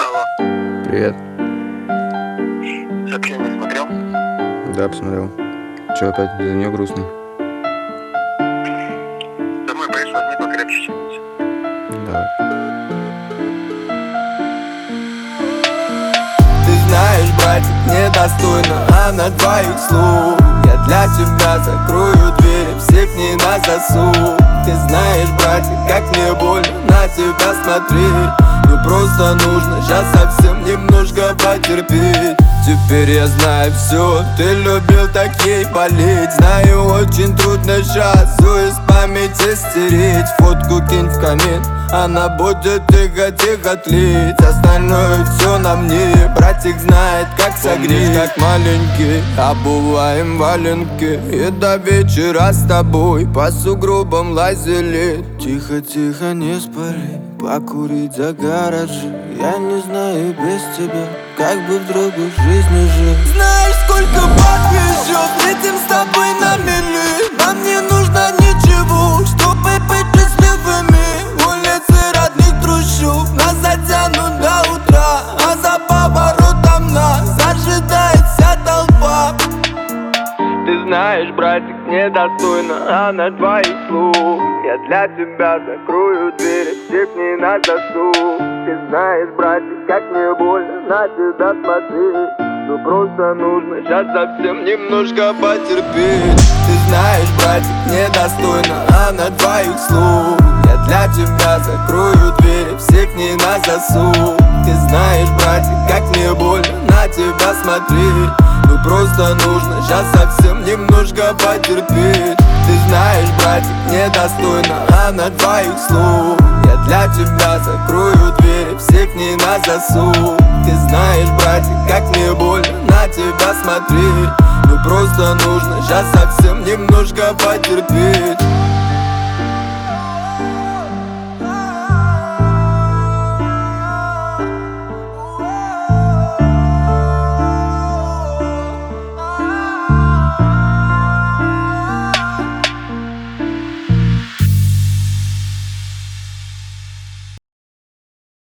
Алло. Привет. Сообщение смотрел? Да, посмотрел. Че, опять за нее грустный? Домой поедешь, возьми покрепче что-нибудь. Давай. Ты знаешь, братик, недостойна она твоих слов. Я для тебя закрою двери, всех не на засув. Ты знаешь, братик, как мне больно на тебя смотреть. Ну просто нужно сейчас совсем немножко потерпеть. Теперь я знаю все, ты любил так ей болеть. Знаю, очень трудно сейчас все из памяти стереть. Фотку кинь в камин, она будет тихо-тихо тлеть. Остальное все на мне, братик знает, как согреть. Как маленький, обуваем валенки, и до вечера с тобой по сугробам лазили. Тихо-тихо, не спали, покурить за гаражи. Я не знаю без тебя, как бы в другой жизни жить. Знаешь, сколько еще летим с тобой на мели. Нам не нужно ничего, чтобы быть счастливыми. Улицы родных трущоб нас затянут до утра, а за поворотом нас ожидает вся толпа. Ты знаешь, братик, недостойна она твоих слов. Я для тебя закрою двери, всех не на засув. Ты знаешь, братик, как мне больно на тебя смотреть. Ну просто нужно сейчас совсем немножко потерпеть. Ты знаешь, братик, недостойна она твоих слов. Я для тебя закрою двери, всех не на засув. Ты знаешь, братик, как мне больно на тебя смотреть. Ну просто нужно сейчас совсем немножко потерпеть. Ты знаешь, братик, недостойна она твоих слов. Я для тебя закрою двери, всех не на засув. Ты знаешь, братик, как мне больно на тебя смотреть. Ну просто нужно сейчас совсем немножко потерпеть.